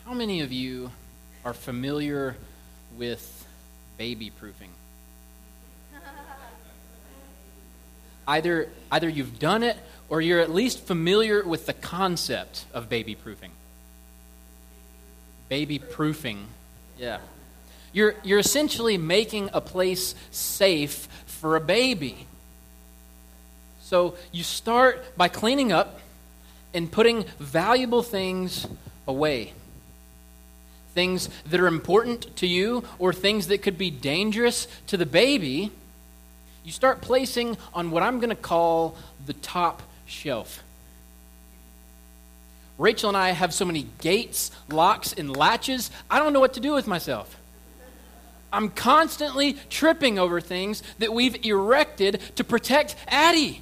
How many of you are familiar with baby proofing? Either you've done it or you're at least familiar with the concept of baby proofing. Baby proofing. Yeah. You're essentially making a place safe for a baby. So you start by cleaning up and putting valuable things away. Things that are important to you or things that could be dangerous to the baby, you start placing on what I'm going to call the top shelf. Rachel and I have so many gates, locks, and latches, I don't know what to do with myself. I'm constantly tripping over things that we've erected to protect Addie.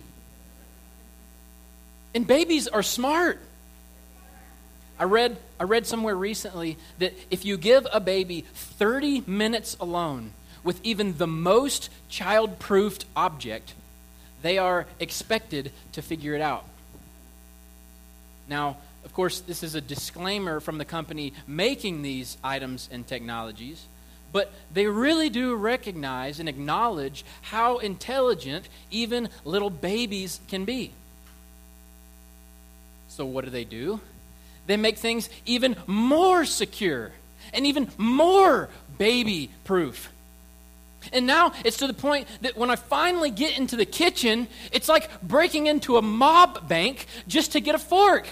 And babies are smart. I read somewhere recently that if you give a baby 30 minutes alone with even the most child-proofed object, they are expected to figure it out. Now, of course, this is a disclaimer from the company making these items and technologies, but they really do recognize and acknowledge how intelligent even little babies can be. So what do? They make things even more secure and even more baby-proof. And now it's to the point that when I finally get into the kitchen, it's like breaking into a mob bank just to get a fork.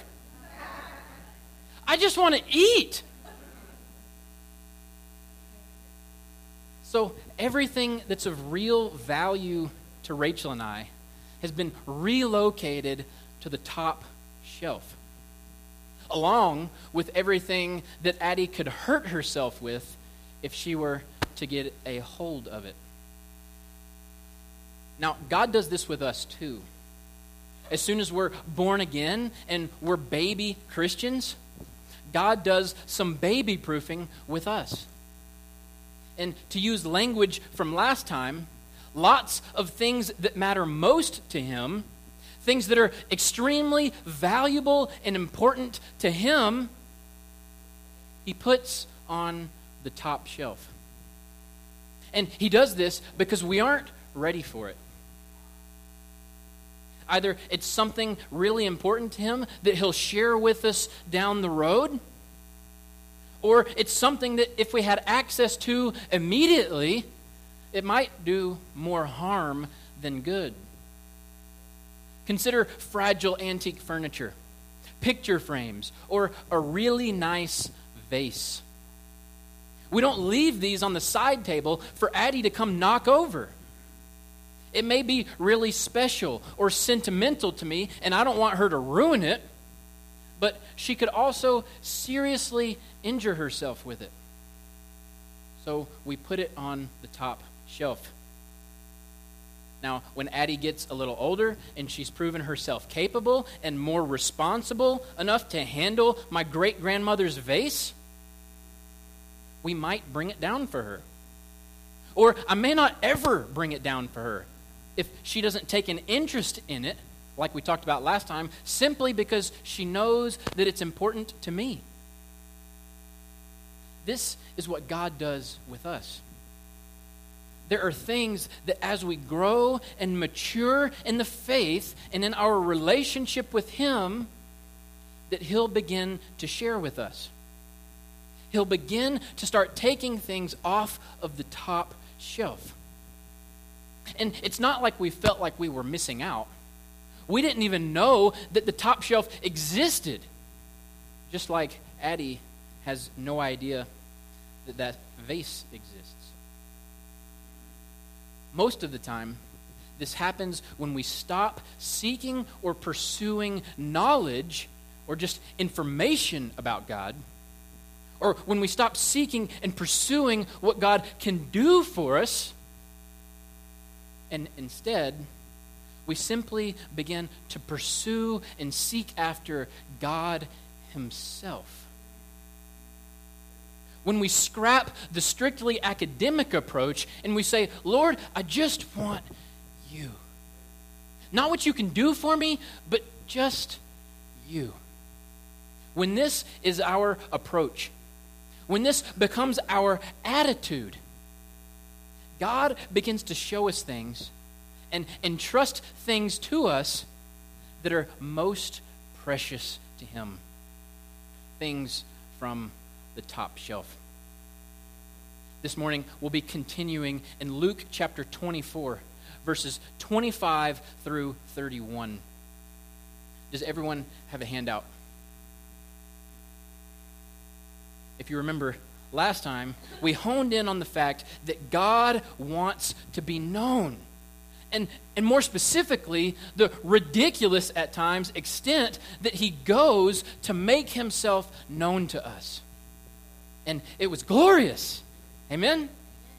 I just want to eat. So everything that's of real value to Rachel and I has been relocated to the top shelf, along with everything that Addie could hurt herself with if she were to get a hold of it. Now, God does this with us too. As soon as we're born again and we're baby Christians, God does some baby proofing with us. And to use language from last time, lots of things that matter most to Him, things that are extremely valuable and important to Him, He puts on the top shelf. And He does this because we aren't ready for it. Either it's something really important to Him that He'll share with us down the road, or it's something that if we had access to immediately, it might do more harm than good. Consider fragile antique furniture, picture frames, or a really nice vase. We don't leave these on the side table for Addie to come knock over. It may be really special or sentimental to me, and I don't want her to ruin it, but she could also seriously injure herself with it. So we put it on the top shelf. Now, when Addie gets a little older and she's proven herself capable and more responsible enough to handle my great-grandmother's vase, we might bring it down for her. Or I may not ever bring it down for her if she doesn't take an interest in it, like we talked about last time, simply because she knows that it's important to me. This is what God does with us. There are things that as we grow and mature in the faith and in our relationship with Him, that He'll begin to share with us. He'll begin to start taking things off of the top shelf. And it's not like we felt like we were missing out. We didn't even know that the top shelf existed. Just like Addie has no idea that that vase exists. Most of the time, this happens when we stop seeking or pursuing knowledge or just information about God, or when we stop seeking and pursuing what God can do for us, and instead, we simply begin to pursue and seek after God Himself. When we scrap the strictly academic approach and we say, Lord, I just want You. Not what You can do for me, but just You. When this is our approach, when this becomes our attitude, God begins to show us things and entrust things to us that are most precious to Him. Things from the top shelf. This morning, we'll be continuing in Luke chapter 24, verses 25 through 31. Does everyone have a handout? If you remember, last time, we honed in on the fact that God wants to be known. And more specifically, the ridiculous at times extent that He goes to make Himself known to us. And it was glorious. Amen?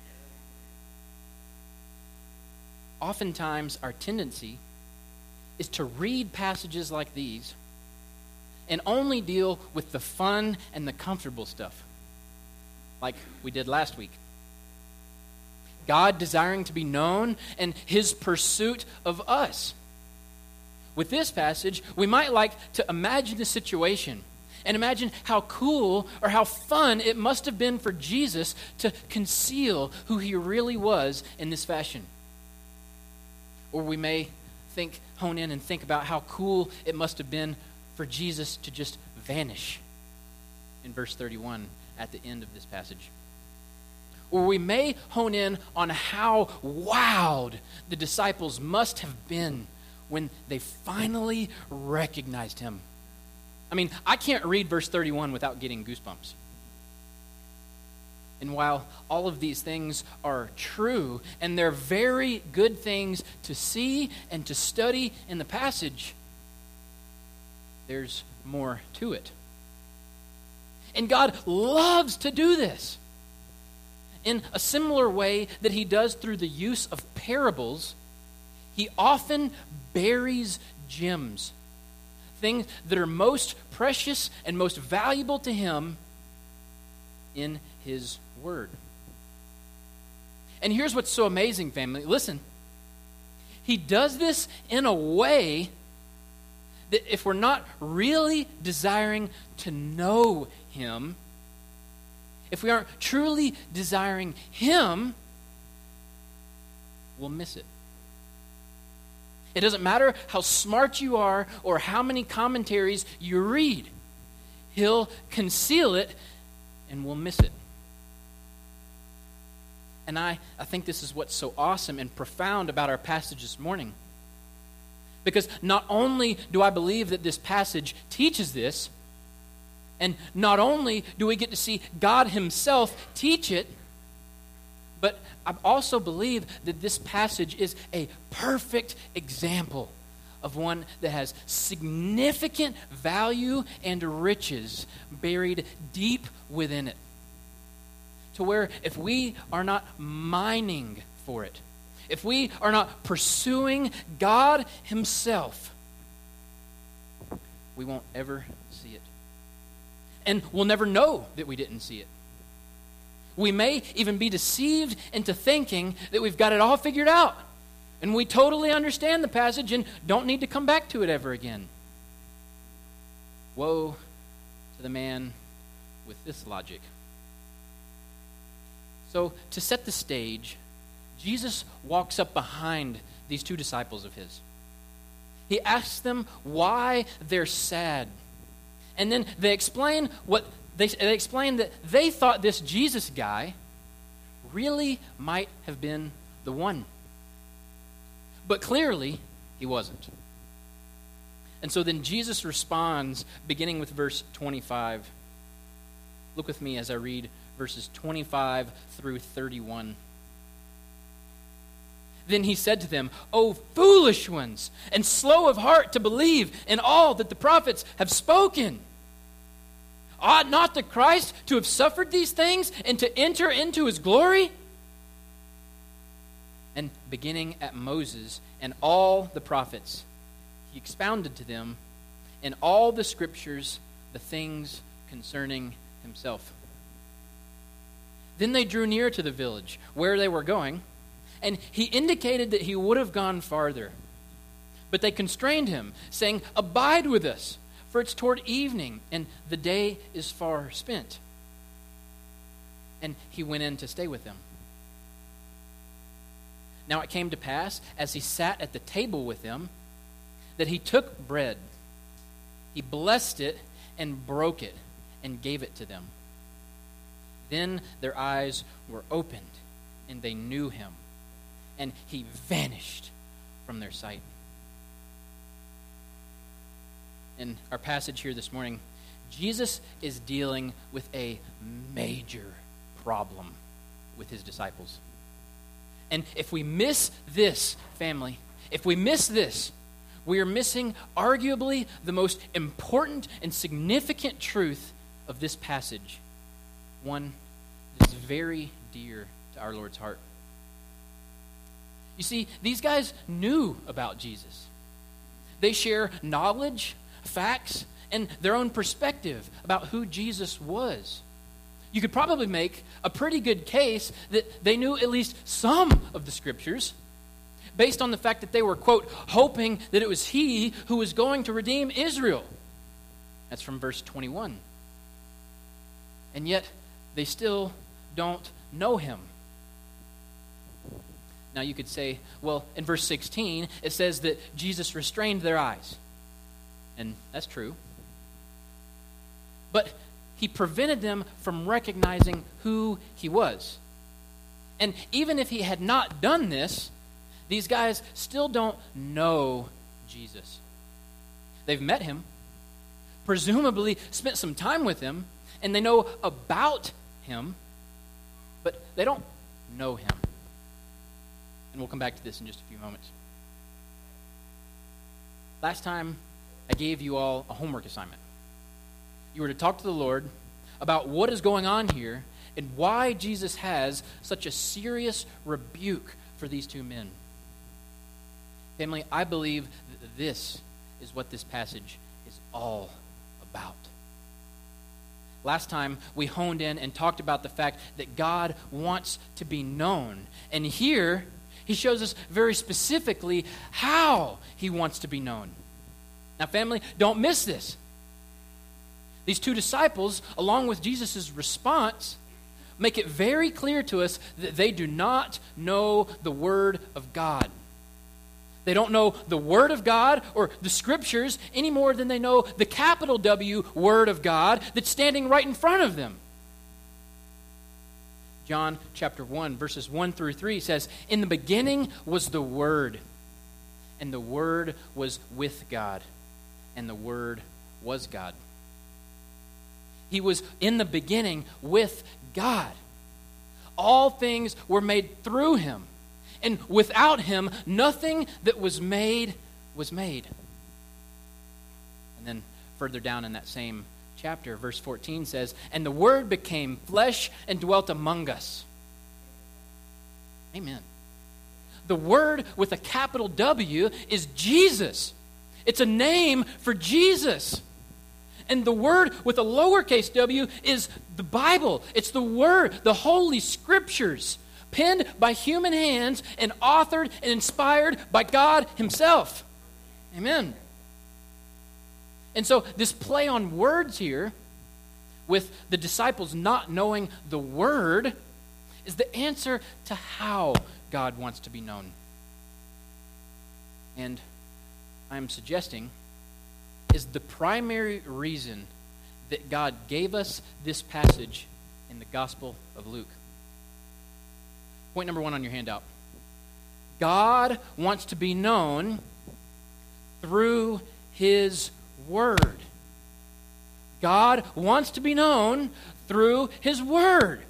Oftentimes, our tendency is to read passages like these and only deal with the fun and the comfortable stuff, like we did last week. God desiring to be known and His pursuit of us. With this passage, we might like to imagine the situation and imagine how cool or how fun it must have been for Jesus to conceal who He really was in this fashion. Or we may hone in and think about how cool it must have been for Jesus to just vanish in verse 31 at the end of this passage. Or we may hone in on how wowed the disciples must have been when they finally recognized Him. I mean, I can't read verse 31 without getting goosebumps. And while all of these things are true, and they're very good things to see and to study in the passage, there's more to it. And God loves to do this. In a similar way that He does through the use of parables, He often buries gems, things that are most precious and most valuable to Him in His Word. And here's what's so amazing, family. Listen. He does this in a way that if we're not really desiring to know Him, if we aren't truly desiring Him, we'll miss it. It doesn't matter how smart you are or how many commentaries you read. He'll conceal it and we'll miss it. And I think this is what's so awesome and profound about our passage this morning. Because not only do I believe that this passage teaches this, and not only do we get to see God Himself teach it, but I also believe that this passage is a perfect example of one that has significant value and riches buried deep within it. To where if we are not mining for it, if we are not pursuing God Himself, we won't ever see it. And we'll never know that we didn't see it. We may even be deceived into thinking that we've got it all figured out and we totally understand the passage and don't need to come back to it ever again. Woe to the man with this logic. So, to set the stage, Jesus walks up behind these two disciples of His. He asks them why they're sad. And then they explain that they thought this Jesus guy really might have been the one. But clearly, he wasn't. And so then Jesus responds, beginning with verse 25. Look with me as I read verses 25 through 31. Then He said to them, "O foolish ones, and slow of heart to believe in all that the prophets have spoken. Ought not the Christ to have suffered these things and to enter into His glory?" And beginning at Moses and all the prophets, He expounded to them in all the scriptures the things concerning Himself. Then they drew near to the village where they were going, and He indicated that He would have gone farther. But they constrained Him, saying, "Abide with us, for it's toward evening, and the day is far spent." and he went in to stay with them. Now it came to pass, as he sat at the table with them, that he took bread, he blessed it, and broke it, and gave it to them. Then their eyes were opened, and they knew him, and he vanished from their sight. In our passage here this morning, Jesus is dealing with a major problem with his disciples. And if we miss this, family, if we miss this, we are missing arguably the most important and significant truth of this passage, one that is very dear to our Lord's heart. You see, these guys knew about Jesus. They share knowledge, facts, and their own perspective about who Jesus was. You could probably make a pretty good case that they knew at least some of the scriptures based on the fact that they were, quote, hoping that it was he who was going to redeem Israel. That's from verse 21. And yet, they still don't know him. Now you could say, well, in verse 16, it says that Jesus restrained their eyes. And that's true. But he prevented them from recognizing who he was. And even if he had not done this, these guys still don't know Jesus. They've met him, presumably spent some time with him, and they know about him, but they don't know him. And we'll come back to this in just a few moments. Last time, I gave you all a homework assignment. You were to talk to the Lord about what is going on here and why Jesus has such a serious rebuke for these two men. Family, I believe that this is what this passage is all about. Last time, we honed in and talked about the fact that God wants to be known. And here, he shows us very specifically how he wants to be known. Now, family, don't miss this. These two disciples, along with Jesus' response, make it very clear to us that they do not know the Word of God. They don't know the Word of God or the Scriptures any more than they know the capital W Word of God that's standing right in front of them. John chapter 1, verses 1 through 3 says, "In the beginning was the Word, and the Word was with God, and the Word was God." He was in the beginning with God. All things were made through him, and without him, nothing that was made was made. And then further down in that same chapter, verse 14 says, "And the Word became flesh and dwelt among us." Amen. The Word with a capital W is Jesus. It's a name for Jesus. And the Word with a lowercase w is the Bible. It's the Word, the Holy Scriptures, penned by human hands and authored and inspired by God himself. Amen. And so this play on words here, with the disciples not knowing the Word, is the answer to how God wants to be known. And I'm suggesting is the primary reason that God gave us this passage in the Gospel of Luke. Point number 1 on your handout. God wants to be known through his Word. God wants to be known through his Word.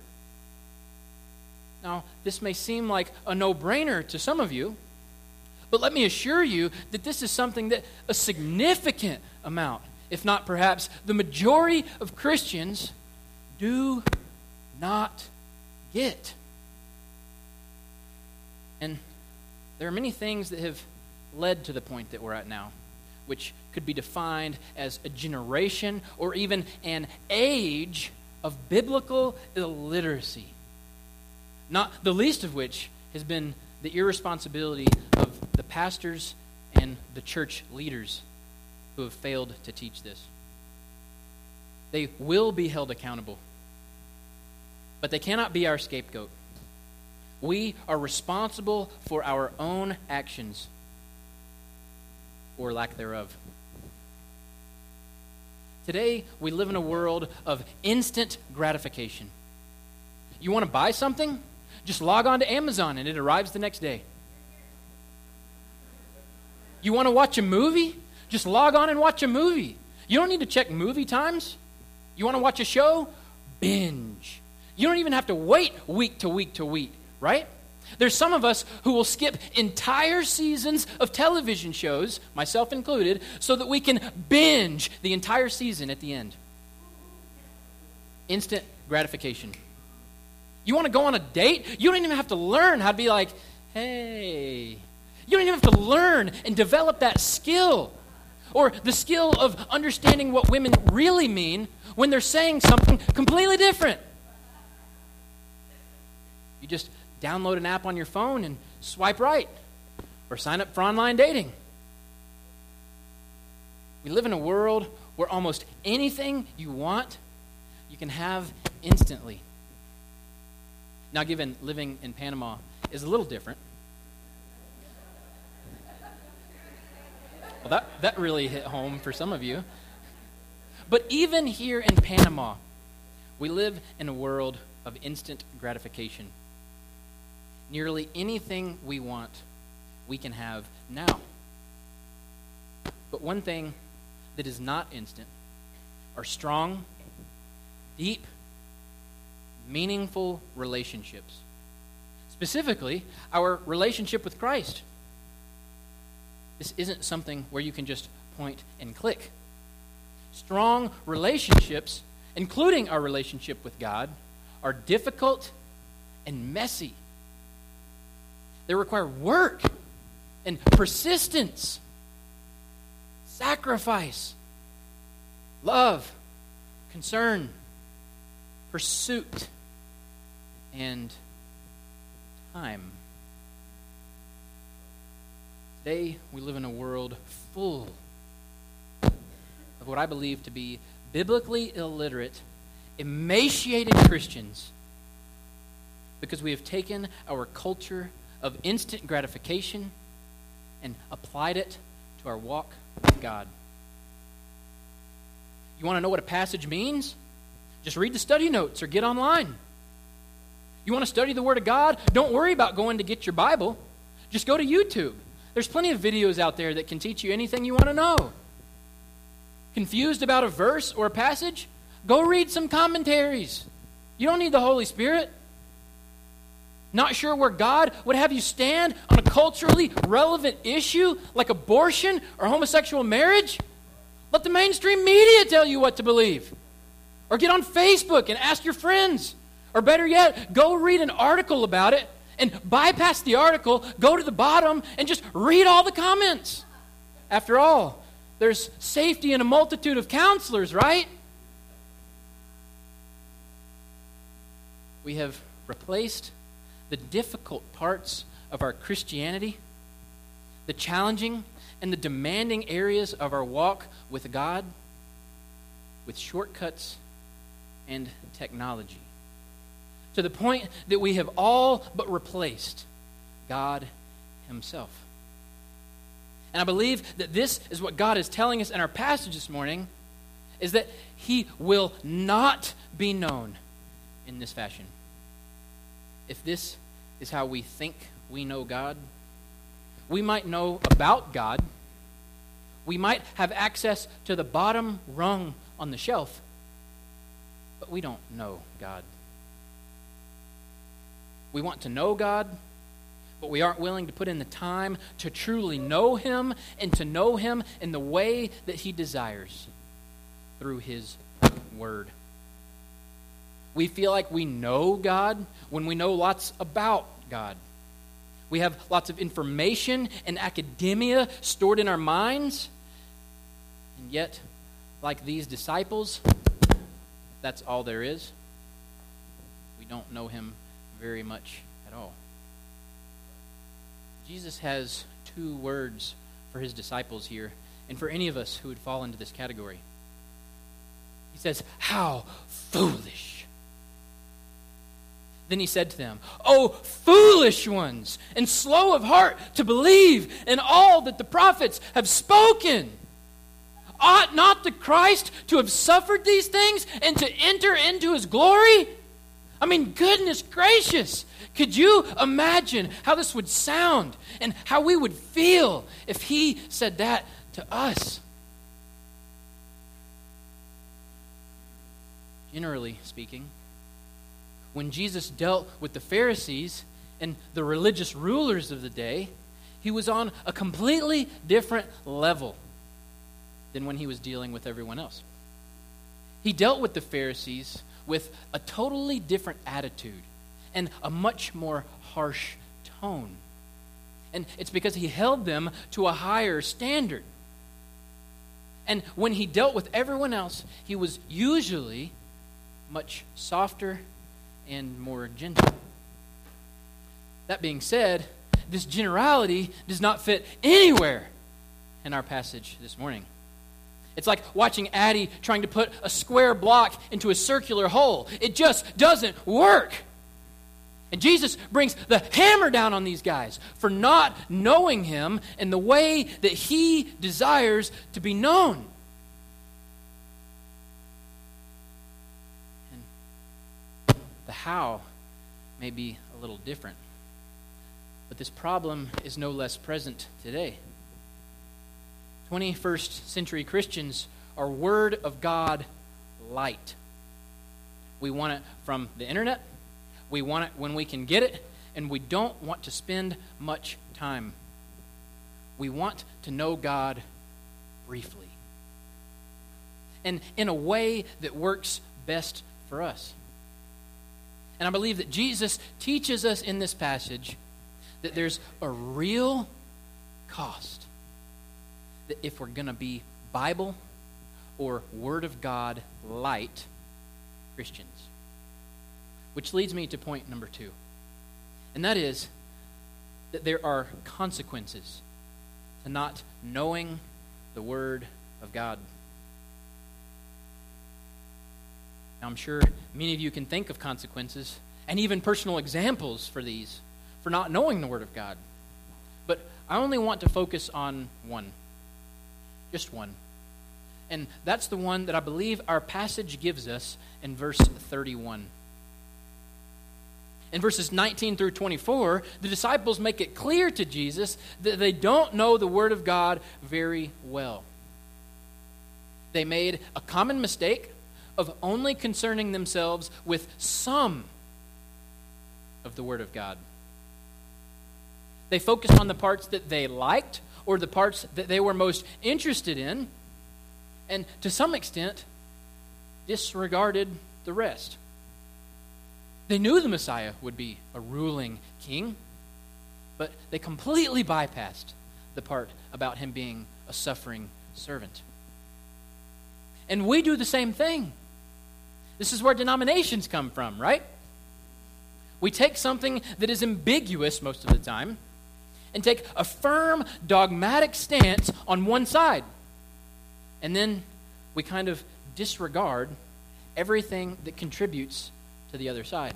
Now, this may seem like a no-brainer to some of you, but let me assure you that this is something that a significant amount, if not perhaps the majority of Christians, do not get. And there are many things that have led to the point that we're at now, which could be defined as a generation or even an age of biblical illiteracy. Not the least of which has been the irresponsibility of the pastors and the church leaders who have failed to teach this. They will be held accountable. but they cannot be our scapegoat. We are responsible for our own actions, or lack thereof. Today, we live in a world of instant gratification. You want to buy something? Just log on to Amazon and it arrives the next day. You want to watch a movie? Just log on and watch a movie. You don't need to check movie times. You want to watch a show? Binge. You don't even have to wait week to week to week, right? There's some of us who will skip entire seasons of television shows, myself included, so that we can binge the entire season at the end. Instant gratification. You want to go on a date? You don't even have to learn how to be like, hey. You don't even have to learn and develop that skill. Or the skill of understanding what women really mean when they're saying something completely different. You just download an app on your phone and swipe right, or sign up for online dating. We live in a world where almost anything you want, you can have instantly. Now, given living in Panama is a little different. Well, that really hit home for some of you. But even here in Panama, we live in a world of instant gratification. Nearly anything we want, we can have now. But one thing that is not instant are strong, deep, meaningful relationships. Specifically, our relationship with Christ. This isn't something where you can just point and click. Strong relationships, including our relationship with God, are difficult and messy. They require work and persistence, sacrifice, love, concern, pursuit, and time. Today, we live in a world full of what I believe to be biblically illiterate, emaciated Christians because we have taken our culture of instant gratification and applied it to our walk with God. You want to know what a passage means? Just read the study notes or get online. You want to study the Word of God? Don't worry about going to get your Bible. Just go to YouTube. There's plenty of videos out there that can teach you anything you want to know. Confused about a verse or a passage? Go read some commentaries. You don't need the Holy Spirit. Not sure where God would have you stand on a culturally relevant issue like abortion or homosexual marriage? Let the mainstream media tell you what to believe. Or get on Facebook and ask your friends. Or better yet, go read an article about it and bypass the article, go to the bottom, and just read all the comments. After all, there's safety in a multitude of counselors, right? We have replaced the difficult parts of our Christianity, the challenging and the demanding areas of our walk with God, with shortcuts and technology, to the point that we have all but replaced God Himself. And I believe that this is what God is telling us in our passage this morning, is that He will not be known in this fashion. If this is how we think we know God, we might know about God. We might have access to the bottom rung on the shelf, but we don't know God. We want to know God, but we aren't willing to put in the time to truly know Him and to know Him in the way that He desires through His Word. We feel like we know God when we know lots about God. We have lots of information and academia stored in our minds, and yet, like these disciples, that's all there is. We don't know Him very much at all. Jesus has two words for His disciples here, and for any of us who would fall into this category. He says, "How foolish." Then he said to them, "O foolish ones, and slow of heart to believe in all that the prophets have spoken. Ought not the Christ to have suffered these things and to enter into his glory?" I mean, goodness gracious. Could you imagine how this would sound and how we would feel if he said that to us? Generally speaking, when Jesus dealt with the Pharisees and the religious rulers of the day, he was on a completely different level than when he was dealing with everyone else. He dealt with the Pharisees with a totally different attitude and a much more harsh tone. And it's because he held them to a higher standard. And when he dealt with everyone else, he was usually much softer and more gentle. That being said, this generality does not fit anywhere in our passage this morning. It's like watching Addie trying to put a square block into a circular hole. It just doesn't work. And Jesus brings the hammer down on these guys for not knowing him in the way that he desires to be known. And the how may be a little different. But this problem is no less present today. 21st century Christians are Word of God light. We want it from the internet. We want it when we can get it. And we don't want to spend much time. We want to know God briefly. And in a way that works best for us. And I believe that Jesus teaches us in this passage that there's a real cost. That if we're going to be Bible or Word of God light Christians. Which leads me to point number 2. And that is that there are consequences to not knowing the Word of God. Now, I'm sure many of you can think of consequences and even personal examples for these, for not knowing the Word of God. But I only want to focus on one. Just one. And that's the one that I believe our passage gives us in verse 31. In verses 19 through 24, the disciples make it clear to Jesus that they don't know the Word of God very well. They made a common mistake of only concerning themselves with some of the Word of God. They focused on the parts that they liked or the parts that they were most interested in, and to some extent, disregarded the rest. They knew the Messiah would be a ruling king, but they completely bypassed the part about him being a suffering servant. And we do the same thing. This is where denominations come from, right? We take something that is ambiguous most of the time and take a firm, dogmatic stance on one side. And then we kind of disregard everything that contributes to the other side.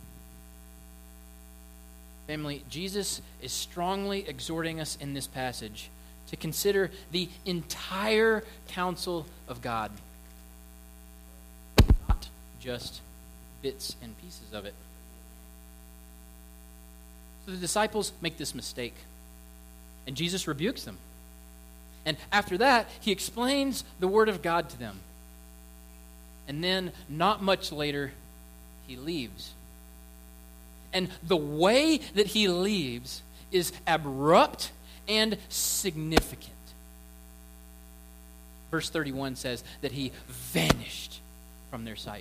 Family, Jesus is strongly exhorting us in this passage to consider the entire counsel of God, not just bits and pieces of it. So the disciples make this mistake, and Jesus rebukes them. And after that, he explains the Word of God to them. And then, not much later, he leaves. And the way that he leaves is abrupt and significant. Verse 31 says that he vanished from their sight.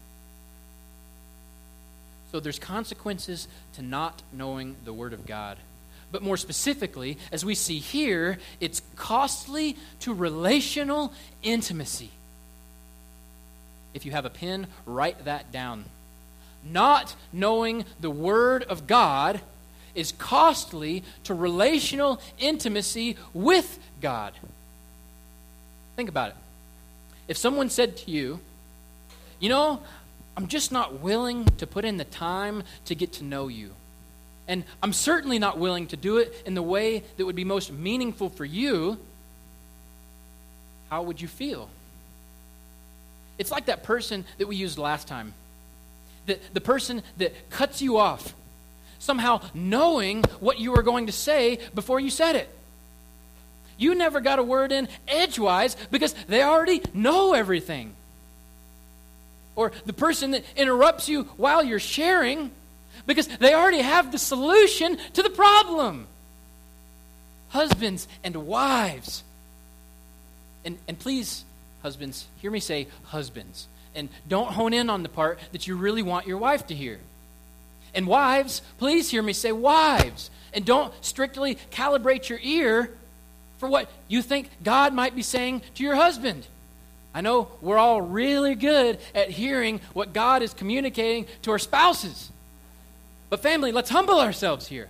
So there's consequences to not knowing the Word of God. But more specifically, as we see here, it's costly to relational intimacy. If you have a pen, write that down. Not knowing the Word of God is costly to relational intimacy with God. Think about it. If someone said to you, I'm just not willing to put in the time to get to know you. And I'm certainly not willing to do it in the way that would be most meaningful for you. How would you feel? It's like that person that we used last time. The person that cuts you off, somehow knowing what you were going to say before you said it. You never got a word in edgewise because they already know everything. Or the person that interrupts you while you're sharing because they already have the solution to the problem. Husbands and wives. And please, husbands, hear me say husbands. And don't hone in on the part that you really want your wife to hear. And wives, please hear me say wives. And don't strictly calibrate your ear for what you think God might be saying to your husband. I know we're all really good at hearing what God is communicating to our spouses. But family, let's humble ourselves here.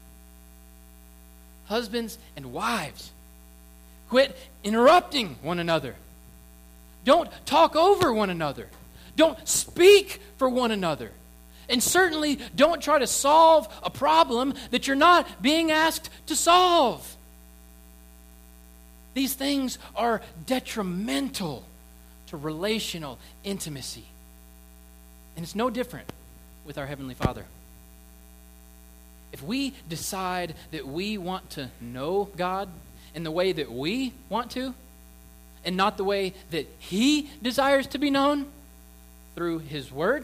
Husbands and wives, quit interrupting one another. Don't talk over one another. Don't speak for one another. And certainly don't try to solve a problem that you're not being asked to solve. These things are detrimental to relational intimacy. And it's no different with our Heavenly Father. If we decide that we want to know God in the way that we want to, and not the way that He desires to be known through His Word,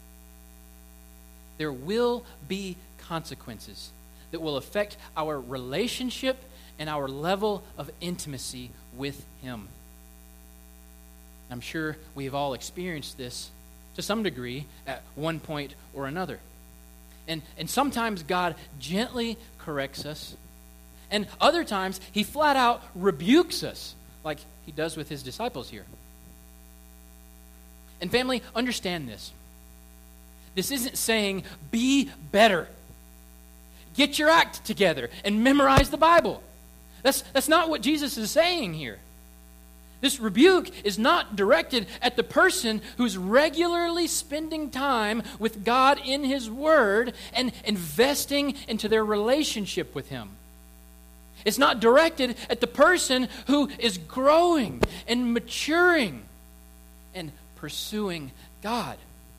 there will be consequences that will affect our relationship and our level of intimacy with Him. I'm sure we have all experienced this to some degree at one point or another. And sometimes God gently corrects us, and other times He flat out rebukes us, like He does with His disciples here. And family, understand this. This isn't saying, be better. Get your act together and memorize the Bible. That's not what Jesus is saying here. This rebuke is not directed at the person who's regularly spending time with God in His Word and investing into their relationship with Him. It's not directed at the person who is growing and maturing and pursuing God.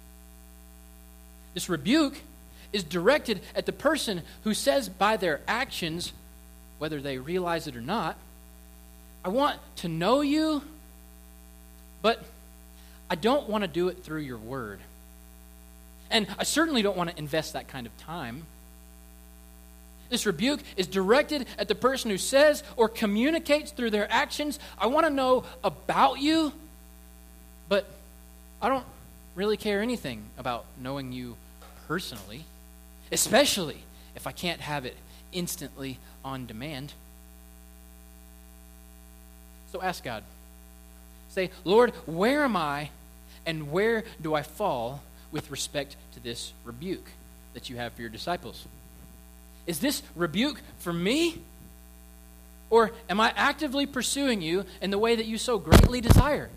This rebuke is directed at the person who says by their actions, whether they realize it or not, I want to know you, but I don't want to do it through your word. And I certainly don't want to invest that kind of time. This rebuke is directed at the person who says or communicates through their actions, I want to know about you, but I don't really care anything about knowing you personally, especially if I can't have it instantly on demand. So ask God. Say, Lord, where am I and where do I fall with respect to this rebuke that you have for your disciples? Is this rebuke for me? Or am I actively pursuing you in the way that you so greatly desire?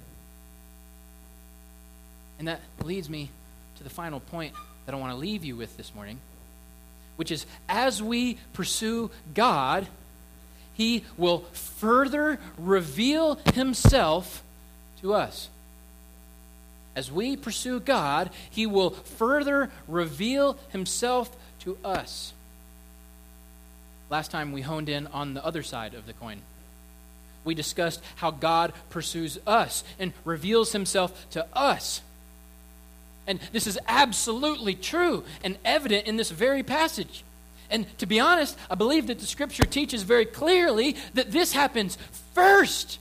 And that leads me to the final point that I want to leave you with this morning, which is as we pursue God, He will further reveal Himself to us. As we pursue God, He will further reveal Himself to us. Last time we honed in on the other side of the coin. We discussed how God pursues us and reveals Himself to us. And this is absolutely true and evident in this very passage. And to be honest, I believe that the Scripture teaches very clearly that this happens first.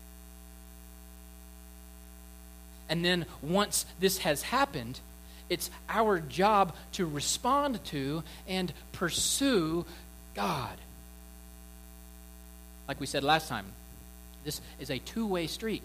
And then once this has happened, it's our job to respond to and pursue God. Like we said last time, this is a two-way street.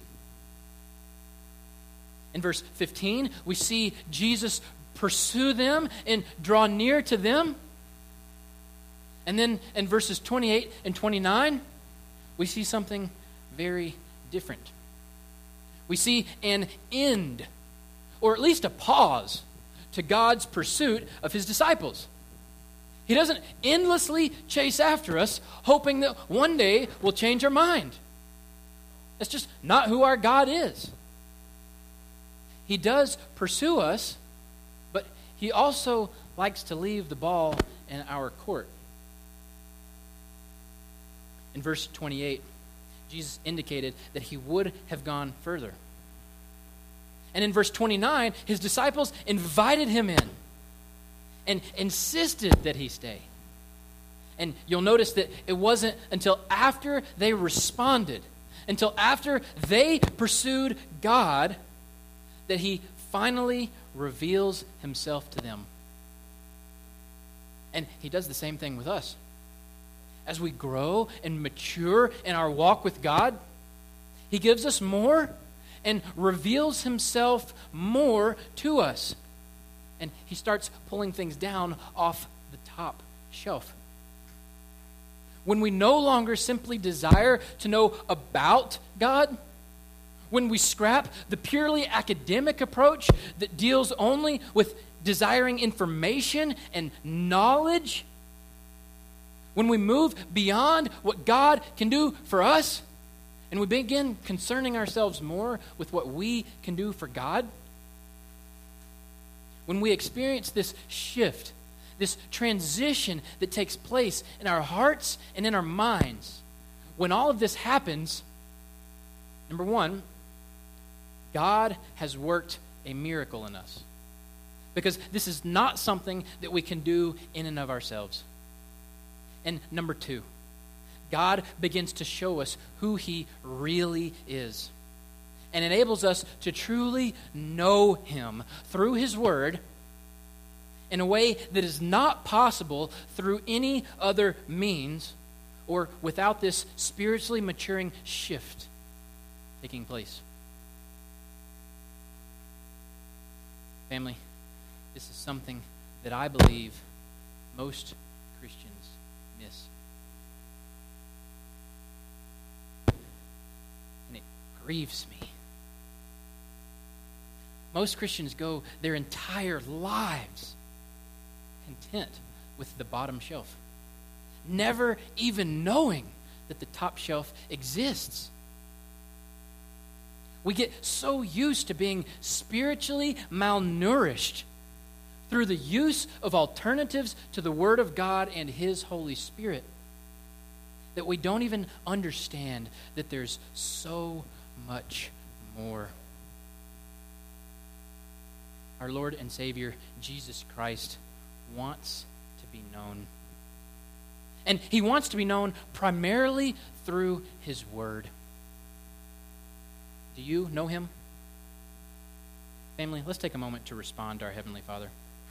In verse 15, we see Jesus pursue them and draw near to them. And then in verses 28 and 29, we see something very different. We see an end, or at least a pause to God's pursuit of his disciples. He doesn't endlessly chase after us, hoping that one day we'll change our mind. That's just not who our God is. He does pursue us, but he also likes to leave the ball in our court. In verse 28, Jesus indicated that he would have gone further. And in verse 29, his disciples invited him in and insisted that he stay. And you'll notice that it wasn't until after they responded, until after they pursued God, that he finally reveals himself to them. And he does the same thing with us. As we grow and mature in our walk with God, he gives us more and reveals himself more to us. And he starts pulling things down off the top shelf. When we no longer simply desire to know about God, when we scrap the purely academic approach that deals only with desiring information and knowledge, when we move beyond what God can do for us, and we begin concerning ourselves more with what we can do for God, when we experience this shift, this transition that takes place in our hearts and in our minds, when all of this happens, number one, God has worked a miracle in us. Because this is not something that we can do in and of ourselves. And number two, God begins to show us who he really is and enables us to truly know him through his word in a way that is not possible through any other means or without this spiritually maturing shift taking place. Family, this is something that I believe most Christians miss. And it grieves me. Most Christians go their entire lives content with the bottom shelf, never even knowing that the top shelf exists. We get so used to being spiritually malnourished through the use of alternatives to the Word of God and His Holy Spirit that we don't even understand that there's so much more. Our Lord and Savior, Jesus Christ, wants to be known. And He wants to be known primarily through His Word. Do you know Him? Family, let's take a moment to respond to our Heavenly Father.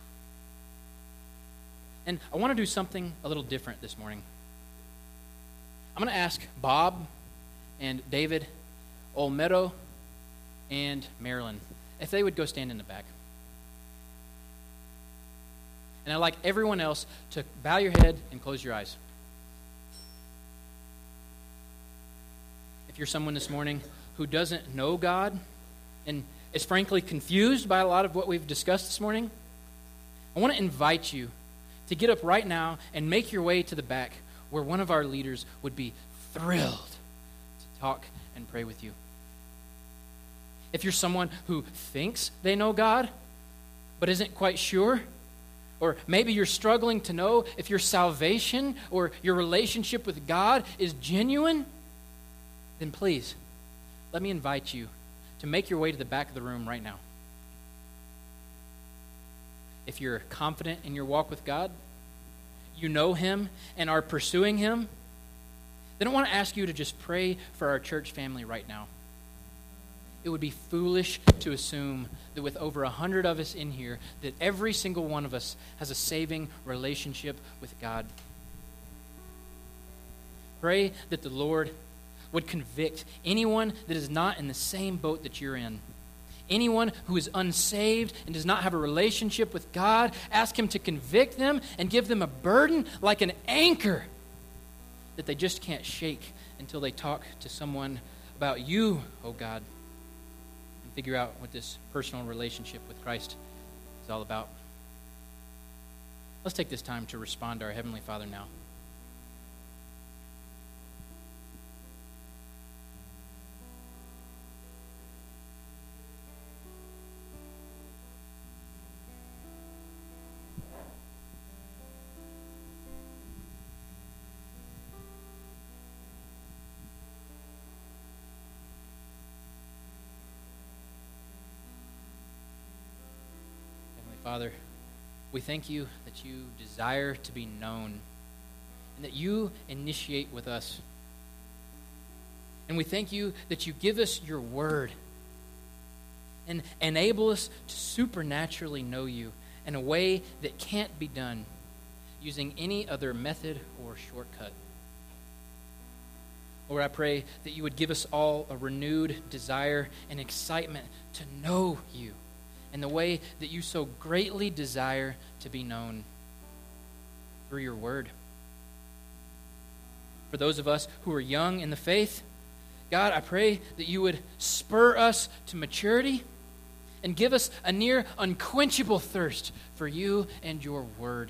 And I want to do something a little different this morning. I'm going to ask Bob and David, Olmedo, and Marilyn if they would go stand in the back. And I'd like everyone else to bow your head and close your eyes. If you're someone this morning who doesn't know God and is frankly confused by a lot of what we've discussed this morning, I want to invite you to get up right now and make your way to the back where one of our leaders would be thrilled to talk and pray with you. If you're someone who thinks they know God but isn't quite sure, or maybe you're struggling to know if your salvation or your relationship with God is genuine, then please, let me invite you to make your way to the back of the room right now. If you're confident in your walk with God, you know Him and are pursuing Him, then I want to ask you to just pray for our church family right now. It would be foolish to assume that with over 100 of us in here, that every single one of us has a saving relationship with God. Pray that the Lord would convict anyone that is not in the same boat that you're in. Anyone who is unsaved and does not have a relationship with God, ask Him to convict them and give them a burden like an anchor that they just can't shake until they talk to someone about you, oh God. And and figure out what this personal relationship with Christ is all about. Let's take this time to respond to our Heavenly Father now. Father, we thank you that you desire to be known and that you initiate with us. And we thank you that you give us your word and enable us to supernaturally know you in a way that can't be done using any other method or shortcut. Lord, I pray that you would give us all a renewed desire and excitement to know you in the way that you so greatly desire to be known through your word. For those of us who are young in the faith, God, I pray that you would spur us to maturity and give us a near unquenchable thirst for you and your word.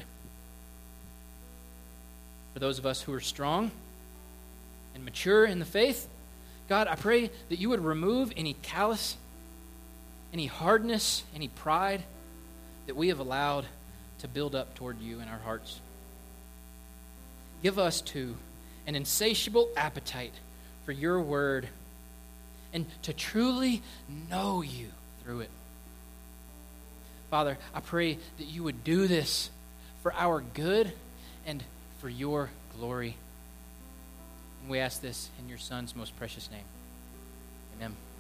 For those of us who are strong and mature in the faith, God, I pray that you would remove any callous, any hardness, any pride that we have allowed to build up toward you in our hearts. Give us, too, an insatiable appetite for your word and to truly know you through it. Father, I pray that you would do this for our good and for your glory. And we ask this in your Son's most precious name. Amen.